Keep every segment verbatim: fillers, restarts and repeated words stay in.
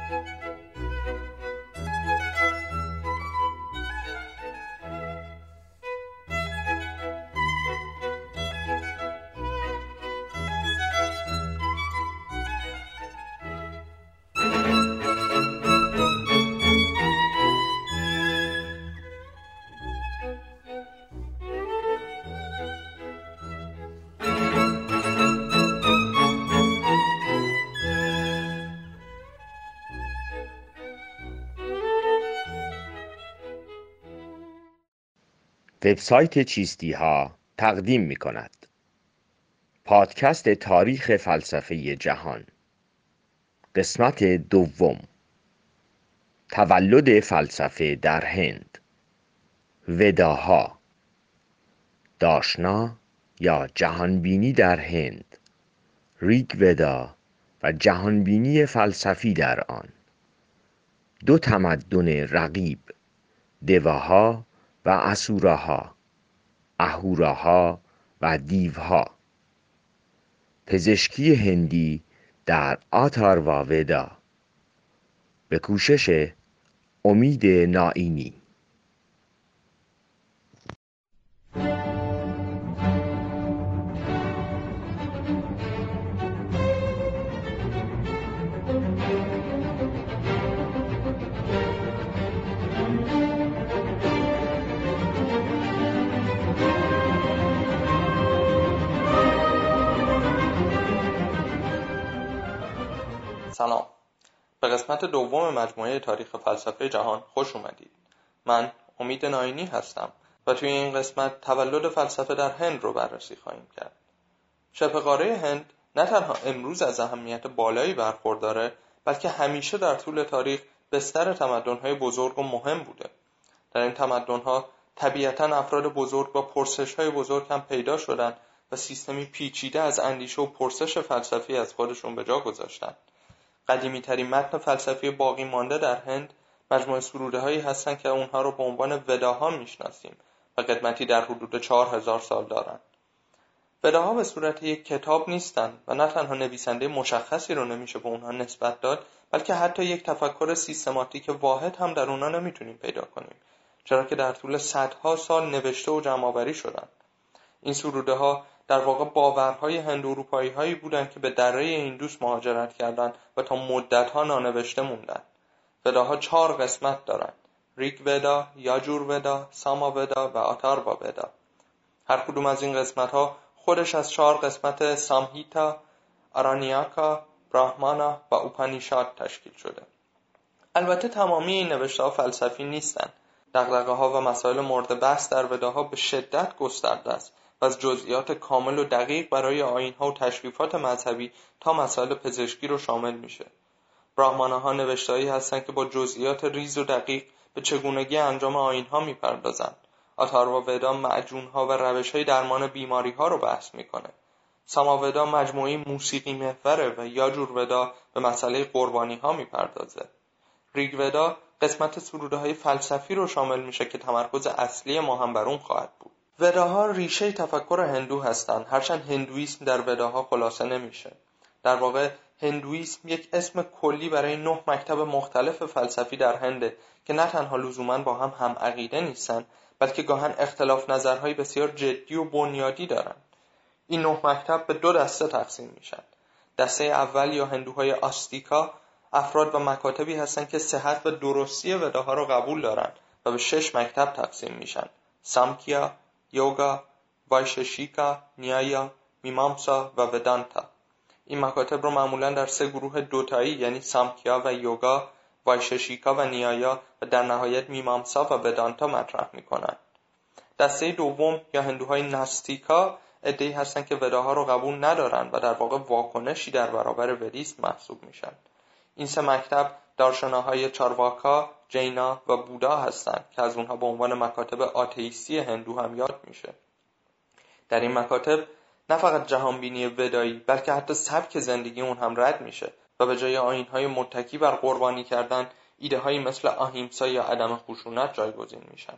وبسایت چیستی ها تقدیم می کند پادکست تاریخ فلسفه جهان، قسمت دوم، تولد فلسفه در هند، وداها، داشنا یا جهانبینی در هند، ریگ ودا و جهانبینی فلسفی در آن، دو تمدن رقیب، دواها و اسوراها، اهوراها و دیوها، پزشکی هندی در آتاروا ودا، به کوشش امید نائینی. سلام، به قسمت دوم مجموعه تاریخ فلسفه جهان خوش اومدید. من امید نائینی هستم و توی این قسمت تولد فلسفه در هند رو بررسی خواهیم کرد. شبه قاره هند نه تنها امروز از اهمیت بالایی برخورداره، بلکه همیشه در طول تاریخ بستر تمدن‌های بزرگ و مهم بوده. در این تمدن‌ها طبیعتاً افراد بزرگ با پرسش‌های بزرگ هم پیدا شدن و سیستمی پیچیده از اندیشه و پرسش فلسفی از خودشون به جا گذاشتن. قدیمی ترین متن فلسفی باقی مانده در هند مجموعه سروده هایی هستند که اونها رو به عنوان وداها میشناسیم و قدمتی در حدود چهار هزار سال دارند. وداها به صورت یک کتاب نیستند و نه تنها نویسنده مشخصی رو نمیشه به اونها نسبت داد، بلکه حتی یک تفکر سیستماتیک واحد هم در اونها نمیتونیم پیدا کنیم، چرا که در طول صدها سال نوشته و جمع‌آوری شدند. این سروده ها در واقع باورهای هند اروپایی هایی بودند که به دره ایندوس مهاجرت کردند و تا مدت ها نانوشته موندند. وداها چهار قسمت دارند: ریگ ودا، یاجور ودا، ساما ودا و آتاروا ودا. هر کدوم از این قسمت ها خودش از چهار قسمت سامهیتا، آرانیاکا، براهمانا و اوپانیشاد تشکیل شده. البته تمامی این نوشته ها فلسفی نیستند. دغدغه ها و مسائل مورد بحث در وداها به شدت گسترده است و از جزئیات کامل و دقیق برای آیین‌ها و تشریفات مذهبی تا مسائل پزشکی رو شامل میشه. براهماناها نوشته‌هایی هستند که با جزئیات ریز و دقیق به چگونگی انجام آیین‌ها میپردازند. آتاروا ودا معجون‌ها و روش‌های درمان بیماری‌ها رو بحث میکنه. ساما ودا مجموعه موسیقی محوره و یاجور ودا به مسئله قربانی‌ها میپردازه. ریگ ودا قسمت سروده‌های فلسفی رو شامل میشه که تمرکز اصلی ما هم بر اون خواهد بود. وداها ریشه تفکر هندو هستند، هرچند هندویسم در وداها خلاصه نمیشه. در واقع هندویسم یک اسم کلی برای نه مکتب مختلف فلسفی در هنده که نه تنها لزوماً با هم هم عقیده نیستن، بلکه گاهن اختلاف نظرهای بسیار جدی و بنیادی دارن. این نه مکتب به دو دسته تقسیم میشن. دسته اول یا هندوهای آستیکا افراد و مکاتبی هستند که صحت و درستی وداها رو قبول دارن و به شش مکتب تقسیم میشن: سامکیا، یوگا، وایششیکا، نیایا، میمامسا و ودانتا. این مکاتب رو معمولاً در سه گروه دوتایی یعنی سامکیا و یوگا، وایششیکا و نیایا و در نهایت میمامسا و ودانتا مطرح میکنن. دسته دوم یا هندوهای ناستیکا عده‌ای هستند که وداها رو قبول ندارن و در واقع واکنشی در برابر ودیسم محسوب میشن. این سه مکتب دارشناهای چارواکا، جینا و بودا هستند که از اونها به عنوان مکاتب آتئیستی هندو هم یاد میشه. در این مکاتب نه فقط جهانبینی ودایی بلکه حتی سبک زندگی اون هم رد میشه و به جای آیین‌های متکی بر قربانی کردن ایده‌هایی مثل آهیمسا یا عدم خشونت جایگزین میشن.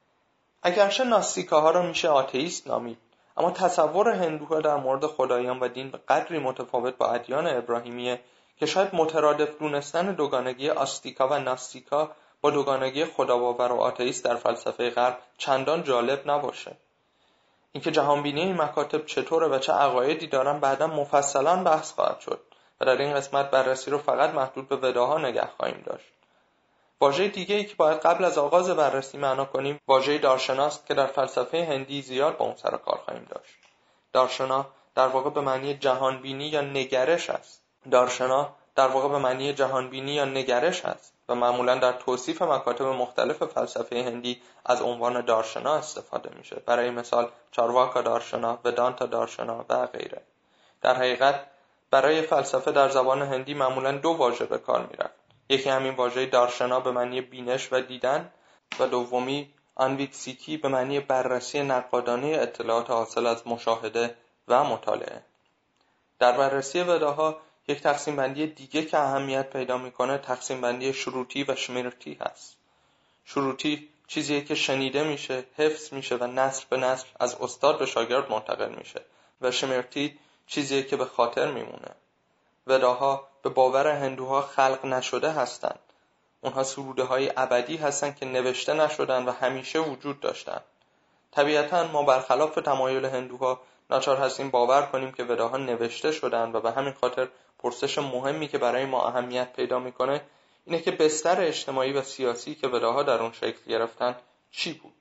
اگرچه ناستیکاها را میشه آتئیست نامید، اما تصور هندوها در مورد خدایان و دین به قدری متفاوت با ادیان ابراهیمیه که شاید مترادف دونستن دوگانگی آستیکا و ناستیکا با دوگانگی خداباور و آتئیست در فلسفه غرب چندان جالب نباشه. اینکه جهانبینی این مکاتب چطوره و چه عقایدی دارن بعدا مفصلا بحث خواهد شد و در این قسمت بررسی رو فقط محدود به وداها نگه خواهیم داشت. واژه دیگه ای که باید قبل از آغاز بررسی معنا کنیم واژه دارشناست که در فلسفه هندی زیاد با اون سر کار خواهیم داشت. دارشنا در واقع به معنی جهانبینی یا نگرش است. دارشنا در واقع به معنی جهانبینی یا نگرش است و معمولا در توصیف مکاتب مختلف فلسفه هندی از عنوان دارشنا استفاده میشه. برای مثال چارواکا دارشنا، ودانتا دارشنا و غیره. در حقیقت برای فلسفه در زبان هندی معمولا دو واژه به کار میرفت. یکی همین واژه دارشنا به معنی بینش و دیدن و دومی آنویکسیکی به معنی بررسی نقادانه اطلاعات حاصل از مشاهده و مطالعه. در بررسی وداها یک تقسیم بندی دیگه که اهمیت پیدا میکنه تقسیم بندی شروطی و شمیرتی هست. شروطی چیزیه که شنیده میشه، حفظ میشه و نسل به نسل از استاد به شاگرد منتقل میشه و شمیرتی چیزیه که به خاطر میمونه. وداها به باور هندوها خلق نشده هستند. اونها سروده های ابدی هستند که نوشته نشدن و همیشه وجود داشتن. طبیعتاً ما برخلاف تمایل هندوها ناچار هستیم باور کنیم که وداها نوشته شدن و به همین خاطر پرسش مهمی که برای ما اهمیت پیدا میکنه اینه که بستر اجتماعی و سیاسی که وداها در اون شکل گرفتن چی بود؟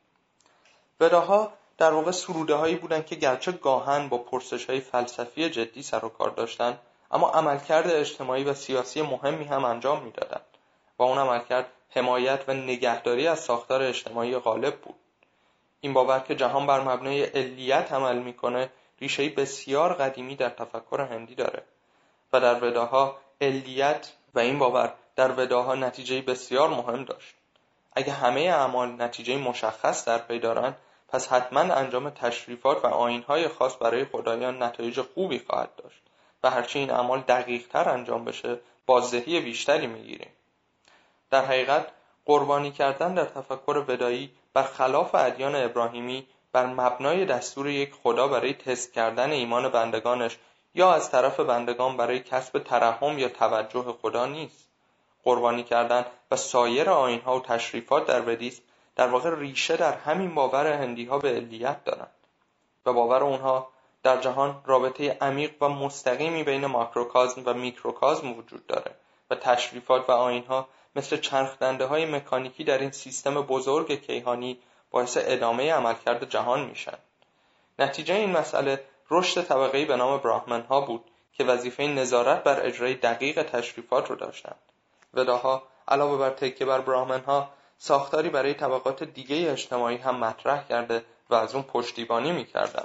وداها در واقع سروده هایی بودن که گرچه گاهن با پرسش های فلسفی جدی سر و کار داشتن اما عملکرد اجتماعی و سیاسی مهمی هم انجام میدادن و اون عملکرد حمایت و نگهداری از ساختار اجتماعی غالب بود. این باور که جهان بر مبنای علیت عمل میکنه ریشه‌ای بسیار قدیمی در تفکر هندی داره و در وداها علیت و این باور در وداها نتیجه بسیار مهم داشت. اگه همه اعمال نتیجه مشخص در پی دارن پس حتما انجام تشریفات و آیین‌های خاص برای خدایان نتایج خوبی خواهد داشت و هرچی این اعمال دقیق‌تر انجام بشه بازدهی بیشتری میگیریم. در حقیقت قربانی کردن در تفکر ودایی برخلاف ادیان ابراهیمی بر مبنای دستور یک خدا برای تست کردن ایمان بندگانش یا از طرف بندگان برای کسب ترحم یا توجه خدا نیست. قربانی کردن و سایر آیین‌ها و تشریفات در ودیسم در واقع ریشه در همین باور هندی‌ها به علیت دارند و باور اونها در جهان رابطه عمیق و مستقیمی بین ماکروکازم و میکروکازم وجود داره و تشریفات و آیین‌ها مثل چرخدنده‌های مکانیکی در این سیستم بزرگ کیهانی باعث ادامه عملکرد جهان میشن. نتیجه این مسئله رشد طبقه‌ای به نام براهمن‌ها بود که وظیفه نظارت بر اجرای دقیق تشریفات رو داشتند. وداها علاوه بر تکیه بر براهمن‌ها ساختاری برای طبقات دیگه اجتماعی هم مطرح کرده و از اون پشتیبانی می‌کردند.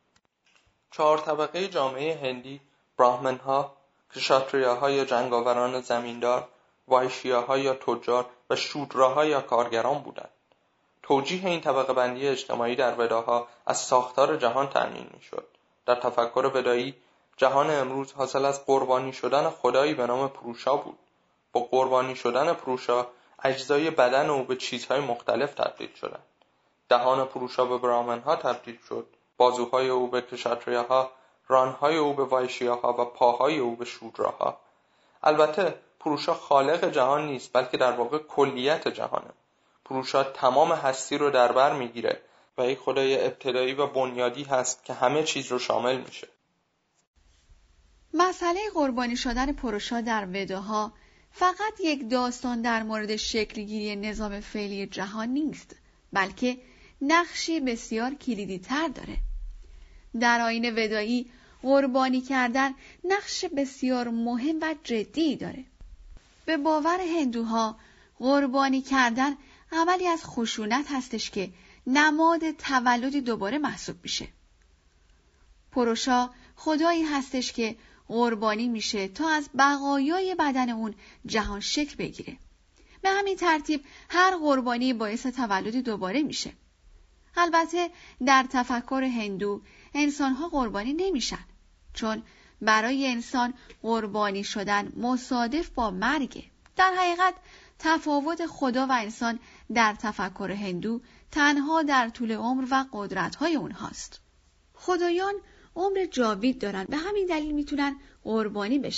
چهار طبقه جامعه هندی براهمن‌ها، کشاتریاها یا جنگاوران زمیندار، وایشیاها یا تجار و شودراها یا کارگران بودند. توجیه این طبقه بندی اجتماعی در وداها از ساختار جهان تأمین می‌شد. در تفکر ودایی جهان امروز حاصل از قربانی شدن خدایی به نام پروشا بود. با قربانی شدن پروشا اجزای بدن او به چیزهای مختلف تبدیل شدند. دهان پروشا به براهمن‌ها تبدیل شد، بازوهای او به کشاتریاها، رانهای او به وایشیاها و پاهای او به شودراها. البته پروشا خالق جهان نیست بلکه در واقع کلیت جهانه. پروشا تمام هستی رو در بر میگیره و یک خدای ابتدایی و بنیادی هست که همه چیز رو شامل میشه. مسئله قربانی شدن پروشا در وداها فقط یک داستان در مورد شکلگیری نظام فعلی جهان نیست، بلکه نقشی بسیار کلیدی تر داره. در آیین ودایی قربانی کردن نقش بسیار مهم و جدی داره. به باور هندوها قربانی کردن عملی از خشونت هستش که نماد تولدی دوباره محسوب میشه. پروشا خدایی هستش که قربانی میشه تا از بقایای بدن اون جهان شکل بگیره. به همین ترتیب هر قربانی باعث تولدی دوباره میشه. البته در تفکر هندو انسانها قربانی نمیشن، چون برای انسان قربانی شدن مصادف با مرگه. در حقیقت تفاوت خدا و انسان در تفکر هندو تنها در طول عمر و قدرت‌های اونهاست. خدایان عمر جاوید دارن، به همین دلیل میتونن قربانی بشن.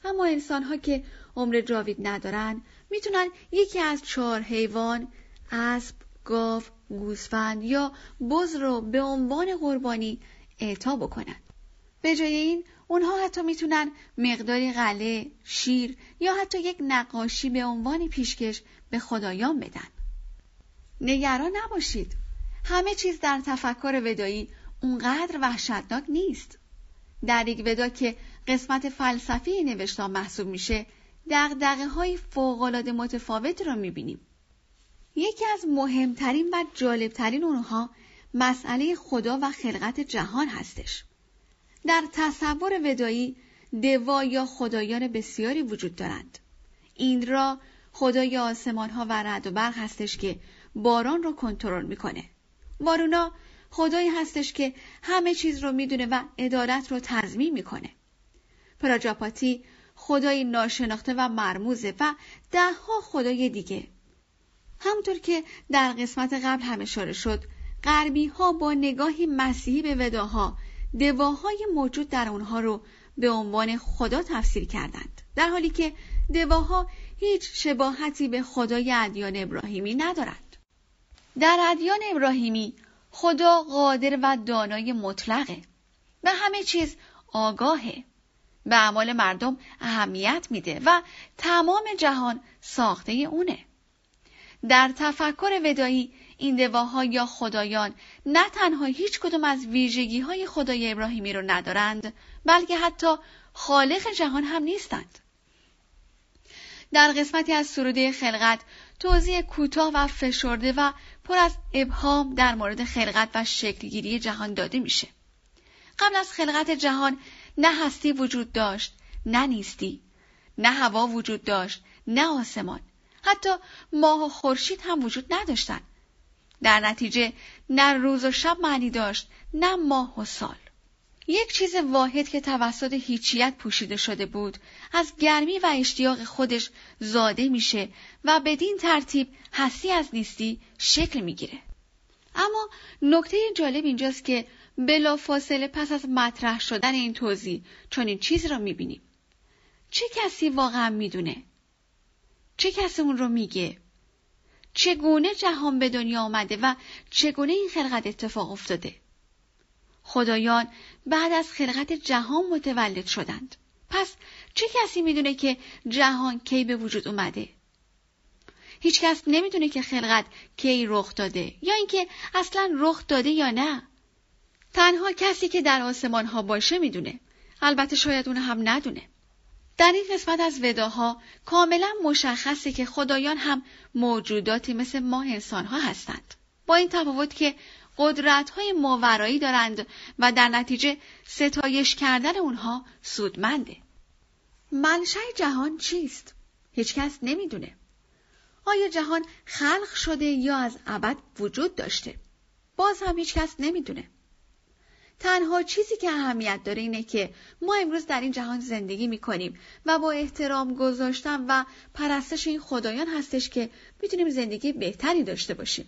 اما انسان‌ها که عمر جاوید ندارن میتونن یکی از چهار حیوان، اسب، گاو، گوسفند یا بز رو به عنوان قربانی اعطا بکنن. به جای این اونها حتی میتونن مقداری غله، شیر یا حتی یک نقاشی به عنوان پیشکش به خدایان بدن. نگران نباشید، همه چیز در تفکر ودایی اونقدر وحشتناک نیست. در ریگ ودا که قسمت فلسفی نوشتار محسوب میشه، دغدغه‌های فوق‌العاده متفاوت رو میبینیم. یکی از مهمترین و جالبترین اونها مسئله خدا و خلقت جهان هستش. در تصور ودایی دوا یا خدایان بسیاری وجود دارند. این را خدای آسمان‌ها و رعد و برق هستش که باران رو کنترل میکنه. وارونا خدایی هستش که همه چیز رو میدونه و ادارت رو تضمین میکنه. پراجاپاتی خدای ناشناخته و مرموزه و ده ها خدای دیگه. همونطور که در قسمت قبل هم اشاره شد، غربی ها با نگاهی مسیحی به وداها دواهای موجود در اونها رو به عنوان خدا تفسیر کردند، در حالی که دواها هیچ شباهتی به خدای ادیان ابراهیمی ندارند. در ادیان ابراهیمی خدا قادر و دانای مطلقه و همه چیز آگاهه، به اعمال مردم اهمیت میده و تمام جهان ساخته اونه. در تفکر ودایی این دواها یا خدایان نه تنها هیچ کدوم از ویژگی های خدای ابراهیمی رو ندارند، بلکه حتی خالق جهان هم نیستند. در قسمتی از سروده خلقت توضیح کوتاه و فشرده و پر از ابهام در مورد خلقت و شکلگیری جهان داده میشه. قبل از خلقت جهان نه هستی وجود داشت، نه نیستی، نه هوا وجود داشت، نه آسمان. حتی ماه و خورشید هم وجود نداشتند. در نتیجه نه روز و شب معنی داشت، نه ماه و سال. یک چیز واحد که توسط هیچیت پوشیده شده بود، از گرمی و اشتیاق خودش زاده میشه و بدین ترتیب هستی از نیستی شکل میگیره. اما نکته جالب اینجاست که بلافاصله پس از مطرح شدن این توضیح چنین چیز را میبینیم. چه کسی واقعا میدونه؟ چه کسی اون رو میگه؟ چگونه جهان به دنیا آمده و چگونه این خلقت اتفاق افتاده؟ خدایان بعد از خلقت جهان متولد شدند. پس چه کسی میدونه که جهان کی به وجود اومده؟ هیچ کس نمیدونه که خلقت کی رخ داده یا اینکه اصلا رخ داده یا نه. تنها کسی که در آسمان ها باشه میدونه. البته شاید اون هم ندونه. در این قسمت از وداها کاملا مشخصه که خدایان هم موجوداتی مثل ما انسان ها هستند، با این تفاوت که قدرت‌های ماورایی دارند و در نتیجه ستایش کردن اونها سودمنده. منشأ جهان چیست؟ هیچ کس نمیدونه. آیا جهان خلق شده یا از ابد وجود داشته؟ باز هم هیچ کس نمیدونه. تنها چیزی که اهمیت داره اینه که ما امروز در این جهان زندگی میکنیم و با احترام گذاشتن و پرستش این خدایان هستش که میتونیم زندگی بهتری داشته باشیم.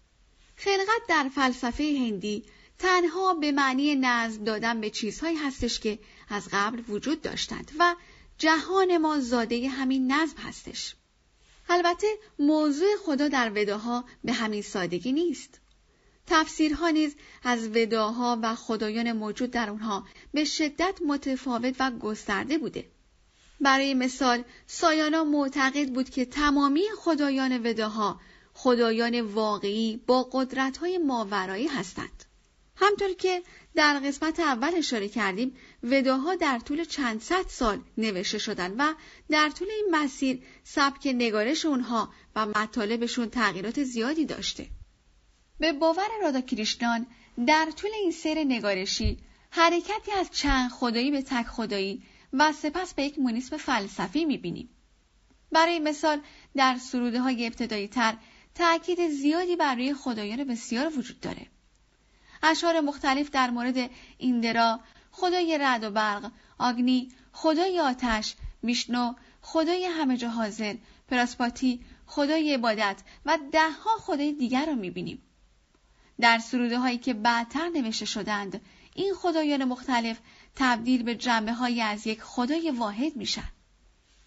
خلقت در فلسفه هندی تنها به معنی نظم دادن به چیزهایی هستش که از قبل وجود داشتند و جهان ما زاده همین نظم هستش. البته موضوع خدا در وداها به همین سادگی نیست. تفسیرها نیز از وداها و خدایان موجود در اونها به شدت متفاوت و گسترده بوده. برای مثال سایانا معتقد بود که تمامی خدایان وداها خدایان واقعی با قدرت‌های ماورایی هستند. همطور که در قسمت اول اشاره کردیم، وداها در طول چند صد سال نوشته شدند و در طول این مسیر سبک نگارش اونها و مطالبشون تغییرات زیادی داشته. به باور راداکریشنان در طول این سیر نگارشی حرکتی از چند خدایی به تک خدایی و سپس به یک مونیسم فلسفی می‌بینیم. برای مثال در سروده‌های ابتدایی تر تأکید زیادی بر روی خدایان بسیار وجود داره. اشعار مختلف در مورد ایندرا، خدای رعد و برق، آگنی، خدای آتش، ویشنو، خدای همه جا حاضر، پراسپاتی، خدای عبادت و ده‌ها خدای دیگر رو می‌بینیم. در سروده‌هایی که بعدتر نوشته شدند، این خدایان مختلف تبدیل به جنبه‌هایی از یک خدای واحد میشن.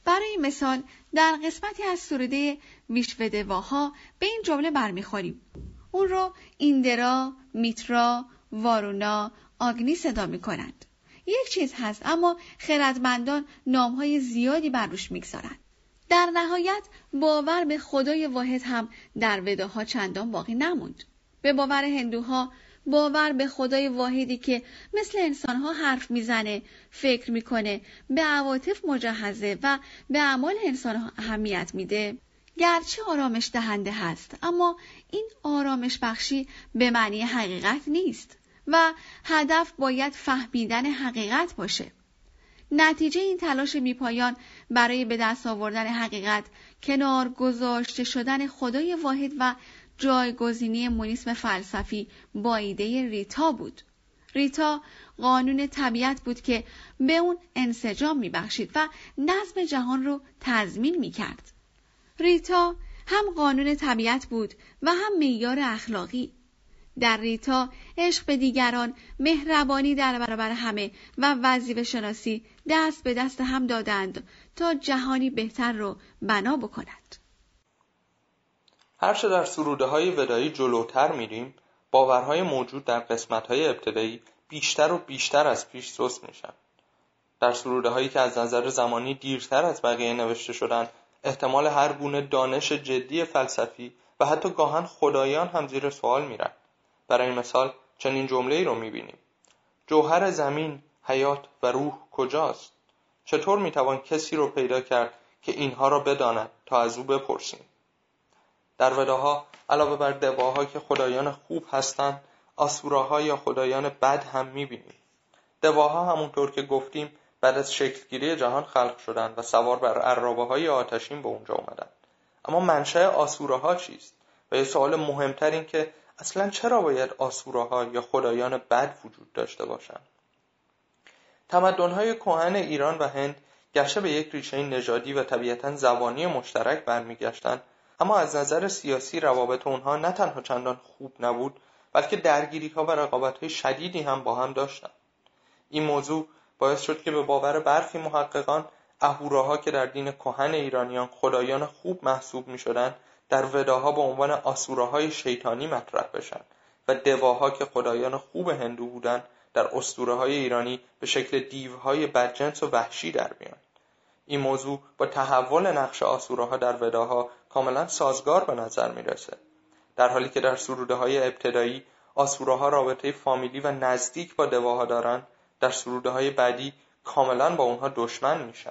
برای مثال در قسمتی از سروده ویشودواها به این جمله برمیخوریم: اون رو ایندرا، میترا، وارونا، آگنی صدا میکنند. یک چیز هست اما خردمندان نامهای زیادی بر روش میگذارند. در نهایت باور به خدای واحد هم در وداها چندان باقی نموند. به باور هندوها باور به خدای واحدی که مثل انسانها حرف میزنه، فکر میکنه، به عواطف مجهزه و به اعمال انسانها اهمیت میده، گرچه آرامش دهنده هست، اما این آرامش بخشی به معنی حقیقت نیست و هدف باید فهمیدن حقیقت باشه. نتیجه این تلاش بیپایان برای به دست آوردن حقیقت کنار گذاشته شدن خدای واحد و جایگزینی مونیسم فلسفی با ایده ریتا بود. ریتا قانون طبیعت بود که به اون انسجام میبخشید و نظم جهان رو تضمین میکرد. ریتا هم قانون طبیعت بود و هم معیار اخلاقی. در ریتا عشق به دیگران، مهربانی در برابر همه و وظیفه شناسی دست به دست هم دادند تا جهانی بهتر رو بنا بکنند. هرچه در سروده های ودایی جلوتر میریم، باورهای موجود در قسمت های ابتدایی بیشتر و بیشتر از پیش سست میشن. در سروده هایی که از نظر زمانی دیرتر از بقیه نوشته شدن، احتمال هر گونه دانش جدی فلسفی و حتی گاهن خدایان هم زیر سوال میرن. برای مثال چنین جمله‌ای رو میبینیم: جوهر زمین، حیات و روح کجاست؟ چطور میتوان کسی رو پیدا کرد که اینها را بداند تا از او بپرسیم؟ در وداها علاوه بر دواها که خدایان خوب هستند، آسوراها یا خدایان بد هم میبینیم. دواها همونطور که گفتیم بعد از شکلگیری جهان خلق شدند و سوار بر عرابه‌های آتشین به اونجا اومدن. اما منشأ آسوراها چیست؟ و یه سوال مهمتر این که اصلا چرا باید آسوراها یا خدایان بد وجود داشته باشند؟ تمدن‌های کهن ایران و هند گرچه به یک ریشه نژادی و طبیعتاً زبانی مشترک برمیگشتند، اما از نظر سیاسی روابط اونها نه تنها چندان خوب نبود، بلکه درگیری‌ها و رقابت‌های شدیدی هم با هم داشتند. این موضوع باعث شد که به باور برخی محققان اهوراها که در دین کهن ایرانیان خدایان خوب محسوب می‌شدند، در وداها به عنوان آسوراهای شیطانی مطرح بشن و دواها که خدایان خوب هندو بودند در اسطوره‌های ایرانی به شکل دیوهای بدجنس و وحشی در بیان. این موضوع با تحول نقش آسوراها در وداها کاملا سازگار به نظر میرسه، در حالی که در سروده‌های ابتدایی آسوراها رابطه فامیلی و نزدیک با دواها دارن، در سروده‌های بعدی کاملا با اونها دشمن میشن.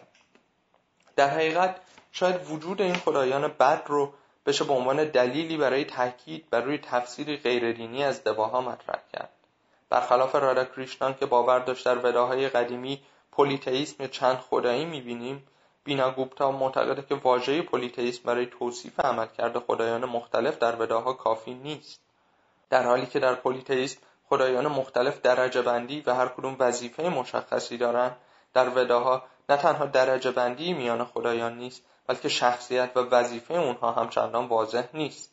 در حقیقت شاید وجود این خدایان بد رو بشه به عنوان دلیلی برای تاکید بر روی تفسیری غیردینی از دواها مطرح کرد. برخلاف راداکریشنان که باور داشت در وداهای قدیمی پلی‌تئیسم یا چند خدایی می‌بینیم، بیناگوپتا معتقده که واژه پلی‌تئیسم برای توصیف عملکرد خدایان مختلف در وداها کافی نیست. در حالی که در پلی‌تئیسم خدایان مختلف درجه بندی و هر کدوم وظیفه مشخصی دارند، در وداها نه تنها درجه بندی میان خدایان نیست، بلکه شخصیت و وظیفه اونها هم چندان واضح نیست.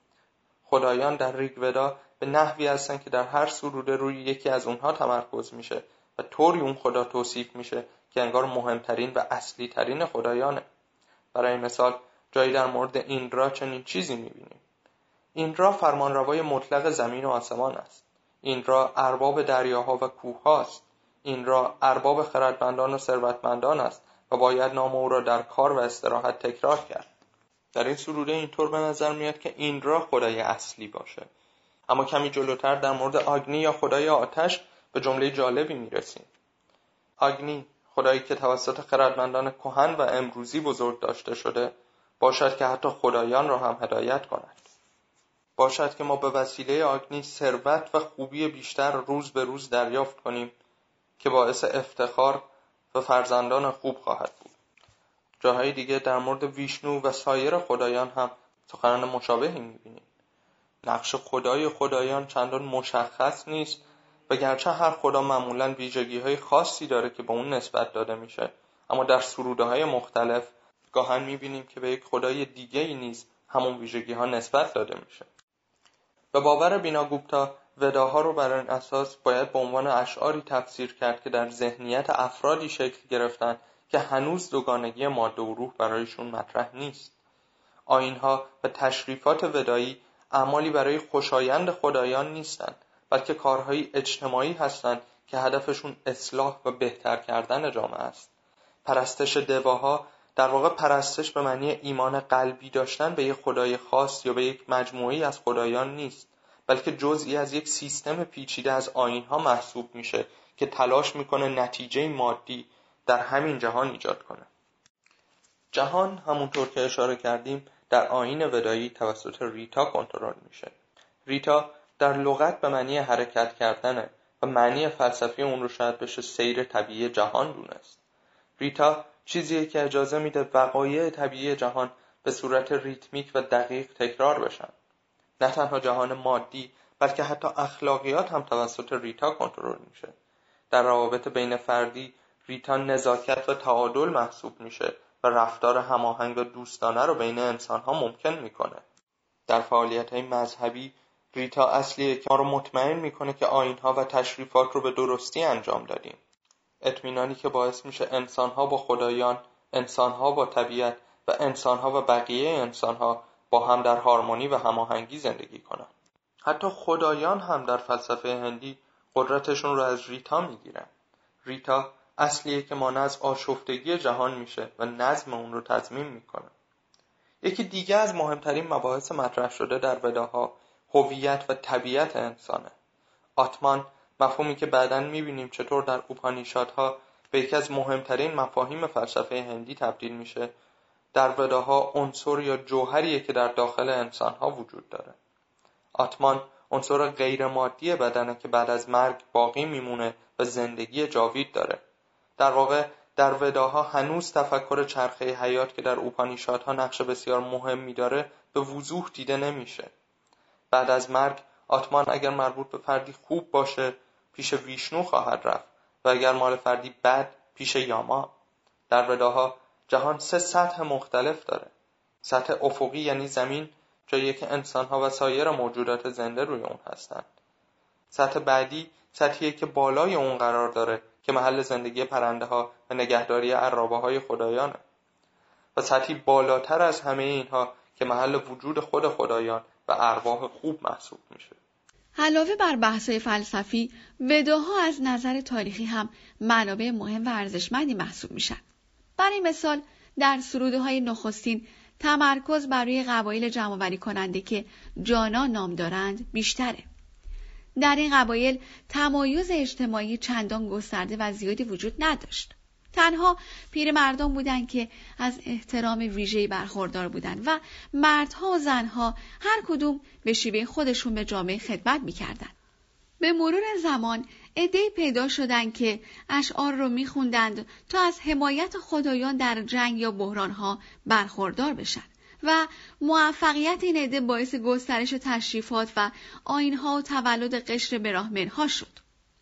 خدایان در ریگودا به نحوی هستن که در هر سروده روی یکی از اونها تمرکز میشه و طوری اون خدا توصیف میشه که انگار مهمترین و اصلی ترین خدایانه. برای مثال جایی در مورد ایندرا چنین چیزی میبینیم: ایندرا فرمانروای مطلق زمین و آسمان است. ایندرا ارباب دریاها و کوه‌هاست. ایندرا ارباب خردمندان و ثروتمندان است و باید نام او را در کار و استراحت تکرار کرد. در این سروده اینطور به نظر میاد که ایندرا خدای اصلی باشه. اما کمی جلوتر در مورد آگنی یا خدای آتش به جمله جالبی میرسیم: آگنی، خدایی که توسط خردمندان کهن و امروزی بزرگ داشته شده، باشد که حتی خدایان را هم هدایت کند. باشد که ما به وسیله آگنی ثروت و خوبی بیشتر روز به روز دریافت کنیم که باعث افتخار و فرزندان خوب خواهد بود. جاهای دیگه در مورد ویشنو و سایر خدایان هم سخنان مشابهی می‌بینیم. نقش خدای خدایان چندان مشخص نیست و گرچه هر خدا معمولاً ویژگی‌های خاصی داره که به اون نسبت داده میشه، اما در سروده‌های مختلف گاهن می‌بینیم که به یک خدای دیگه‌ای نیز همون ویژگی‌ها نسبت داده میشه. به باور بیناگوپتا وداها رو بر این اساس باید به عنوان اشعاری تفسیر کرد که در ذهنیت افرادی شکل گرفتن که هنوز دوگانگی ماده و روح برایشون مطرح نیست. آیین‌ها و تشریفات ودایی اعمالی برای خوشایند خدایان نیستند، بلکه کارهای اجتماعی هستند که هدفشون اصلاح و بهتر کردن جامعه است. پرستش دواها در واقع پرستش به معنی ایمان قلبی داشتن به یک خدای خاص یا به یک مجموعه‌ای از خدایان نیست، بلکه جزئی از یک سیستم پیچیده از آیین‌ها محسوب میشه که تلاش میکنه نتیجه مادی در همین جهان ایجاد کنه. جهان همونطور که اشاره کردیم در آیین ودایی توسط ریتا کنترل میشه. ریتا در لغت به معنی حرکت کردنه و معنی فلسفی اون رو شاید بشه سیر طبیعی جهان دونست. ریتا چیزیه که اجازه میده وقایع طبیعی جهان به صورت ریتمیک و دقیق تکرار بشن. نه تنها جهان مادی بلکه حتی اخلاقیات هم توسط ریتا کنترل میشه. در روابط بین فردی ریتا نزاکت و تعادل محسوب میشه و رفتار هماهنگ و دوستانه رو بین انسان‌ها ممکن میکنه. در فعالیت‌های مذهبی ریتا اصلیه که ما رو مطمئن میکنه که آیین‌ها و تشریفات رو به درستی انجام دادیم. اطمینانی که باعث میشه انسان‌ها با خدایان، انسان‌ها با طبیعت و انسان‌ها و بقیه انسان‌ها با هم در هارمونی و هماهنگی زندگی کنن. حتی خدایان هم در فلسفه هندی قدرتشون رو از ریتا میگیرن. ریتا اصلیه که مانع از آشفتگی جهان میشه و نظم اون رو تضمین میکنه. یکی دیگه از مهمترین مباحث مطرح شده در وداها هویت و طبیعت انسانه. آتمان، مفهومی که بعداً میبینیم چطور در اوپانیشادها به یکی از مهمترین مفاهیم فلسفه هندی تبدیل میشه، در وداها عنصر یا جوهریه که در داخل انسانها وجود داره. آتمان عنصر غیر مادی بدنه که بعد از مرگ باقی میمونه و زندگی جاوید داره. در واقع در وداها هنوز تفکر چرخه حیات که در اوپانیشادها نقش بسیار مهمی داره به وضوح دیده نمیشه. بعد از مرگ آتمان اگر مربوط به فردی خوب باشه پیش ویشنو خواهد رفت و اگر مال فردی بد پیش یاما. در وداها جهان سه سطح مختلف داره. سطح افقی یعنی زمین، جایی که انسان‌ها و سایر موجودات زنده روی اون هستند. سطح بعدی سطحیه که بالای اون قرار داره که محل زندگی پرنده‌ها و نگهداری عرابه‌های خدایانه. و سطحی بالاتر از همه اینها که محل وجود خود خدایان و ارواح خوب محسوب میشه. علاوه بر بحث‌های فلسفی، وداها از نظر تاریخی هم منابع مهم و ارزشمندی محسوب میشن. برای مثال در سروده‌های نخستین تمرکز بر روی قبایل جمع‌آوری کننده که جانا نام دارند بیشتره. در این قبایل تمایز اجتماعی چندان گسترده و زیادی وجود نداشت. تنها پیرمردان بودند که از احترام ویژه‌ای برخوردار بودند و مردها و زنها هر کدوم به شیوه خودشون به جامعه خدمت می‌کردند. به مرور زمان عده‌ای پیدا شدند که اشعار رو می‌خوندند تا از حمایت خدایان در جنگ یا بحران‌ها برخوردار بشن و موفقیت این عده باعث گسترش تشریفات و آیین‌ها و تولد قشر براهمن‌ها شد.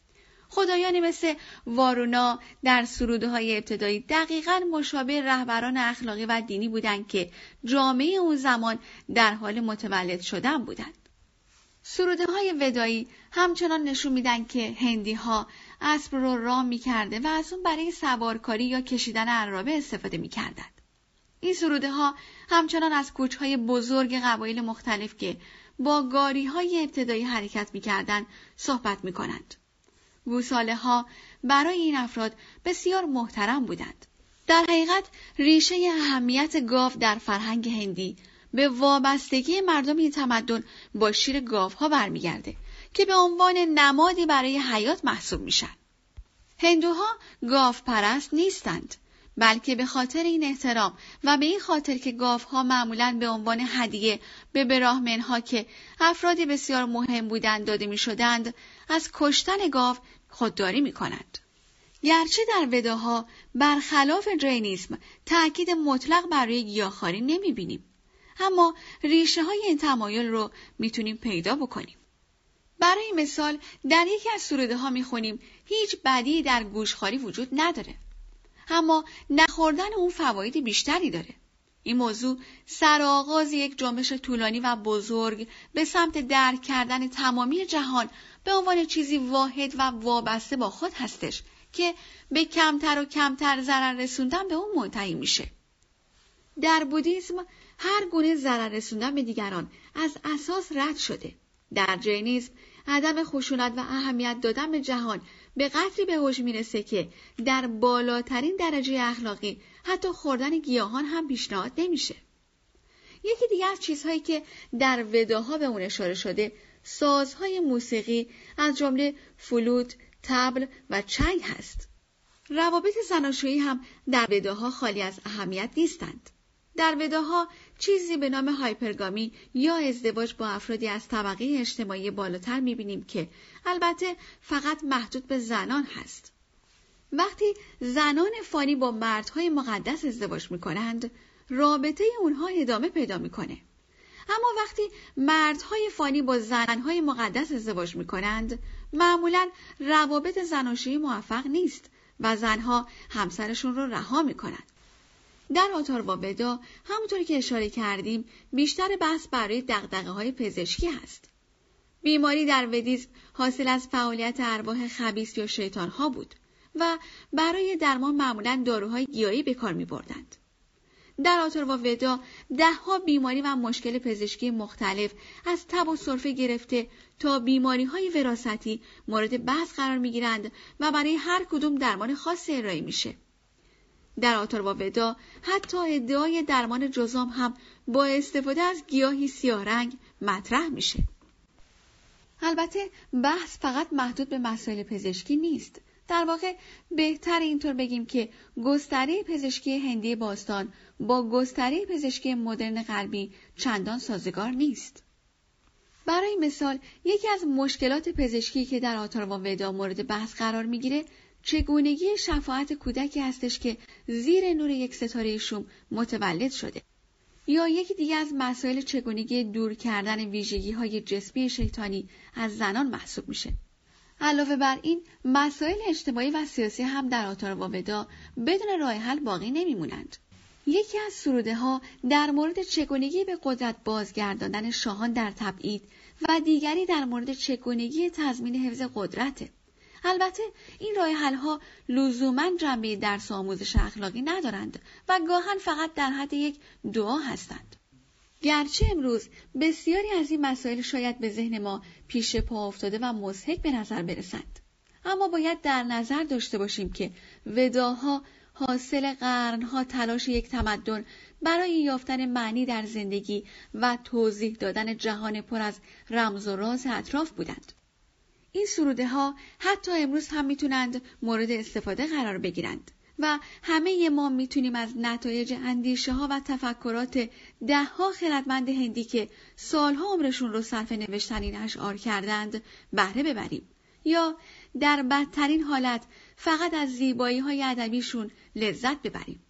خدایانی مثل وارونا در سروده‌های ابتدایی دقیقاً مشابه رهبران اخلاقی و دینی بودند که جامعه اون زمان در حال متولد شدن بودند. سروده‌های ودایی همچنان نشون میدن که هندی‌ها اسب رو رام می‌کرده و از اون برای سوارکاری یا کشیدن عرابه استفاده می‌کردند. این سروده‌ها همچنان از کوچ‌های بزرگ قبایل مختلف که با گاری‌های ابتدایی حرکت می‌کردند صحبت می‌کنند. گوساله‌ها برای این افراد بسیار محترم بودند. در حقیقت ریشه اهمیت گاو در فرهنگ هندی به وابستگی مردم این تمدن با شیر گاوها برمیگرده که به عنوان نمادی برای حیات محسوب میشن. هندوها گاو پرست نیستند، بلکه به خاطر این احترام و به این خاطر که گاوها معمولاً به عنوان هدیه به براهمن‌ها که افرادی بسیار مهم بودند داده میشدند، از کشتن گاو خودداری میکنند. گرچه در وداها برخلاف جینیسم تأکید مطلق بر روی گیاهخواری نمیبینیم، اما ریشه های این تمایل رو میتونیم پیدا بکنیم. برای مثال در یکی از سروده ها میخونیم هیچ بدی در گوشخواری وجود نداره، اما نخوردن اون فواید بیشتری داره. این موضوع سرآغاز یک جنبش طولانی و بزرگ به سمت درک کردن تمامی جهان به عنوان چیزی واحد و وابسته با خود هستش که به کمتر و کمتر ضرر رسوندن به اون منتهی میشه. در بودیسم هر گونه ضرر رسوندن به دیگران از اساس رد شده. در جینیسم عدم خشونت و اهمیت دادن به جهان به قدری به اوج میرسه که در بالاترین درجه اخلاقی حتی خوردن گیاهان هم پیشنهاد نمیشه. یکی دیگه از چیزهایی که در وداها به اون اشاره شده سازهای موسیقی از جمله فلوت، طبل و چنگ هست. روابط زناشویی هم در وداها خالی از اهمیت نیستند. در وداها چیزی به نام هایپرگامی یا ازدواج با افرادی از طبقه اجتماعی بالاتر می‌بینیم که البته فقط محدود به زنان هست. وقتی زنان فانی با مردهای مقدس ازدواج می‌کنند، رابطه اونها ادامه پیدا می‌کنه. اما وقتی مردهای فانی با زنهای مقدس ازدواج می‌کنند، معمولاً روابط زناشویی موفق نیست و زنها همسرشون رو رها می‌کنند. در آتاروا ودا همونطوری که اشاره کردیم بیشتر بحث برای دغدغه‌های پزشکی هست. بیماری در ودیسم حاصل از فعالیت ارواح خبیث یا شیطان‌ها بود و برای درمان معمولاً داروهای گیاهی به کار می‌بردند. در آتاروا ودا ده‌ها بیماری و مشکل پزشکی مختلف از تب و سرفه گرفته تا بیماری‌های وراثتی مورد بحث قرار می‌گیرند و برای هر کدوم درمان خاصی ارائه میشه. در آتاروا ودا حتی ادعای درمان جذام هم با استفاده از گیاهی سیاه رنگ مطرح میشه. البته بحث فقط محدود به مسائل پزشکی نیست. در واقع بهتر اینطور بگیم که گستره پزشکی هندی باستان با گستره پزشکی مدرن غربی چندان سازگار نیست. برای مثال یکی از مشکلات پزشکی که در آتاروا ودا مورد بحث قرار میگیره چگونگی شفاعت کودکی هستش که زیر نور یک ستاره شوم متولد شده. یا یکی دیگه از مسائل چگونگی دور کردن ویژگی‌های جسمی شیطانی از زنان محسوب میشه. علاوه بر این مسائل اجتماعی و سیاسی هم در آتاروا ودا بدون راه حل باقی نمیمونند. یکی از سروده ها در مورد چگونگی به قدرت بازگرداندن شاهان در تبعید و دیگری در مورد چگونگی تضمین حفظ قدرته. البته این راه حل ها لزوماً جنبه درس و آموزش اخلاقی ندارند و گاهن فقط در حد یک دعا هستند. گرچه امروز بسیاری از این مسائل شاید به ذهن ما پیش پا افتاده و مضحک به نظر برسند، اما باید در نظر داشته باشیم که وداها حاصل قرنها تلاش یک تمدن برای یافتن معنی در زندگی و توضیح دادن جهان پر از رمز و راز اطراف بودند. این سروده ها حتی امروز هم میتونند مورد استفاده قرار بگیرند و همه ما میتونیم از نتایج اندیشه ها و تفکرات ده ها خردمند هندی که سالها عمرشون رو صرف نوشتن این اشعار کردند بهره ببریم یا در بدترین حالت فقط از زیبایی های ادبیشون لذت ببریم.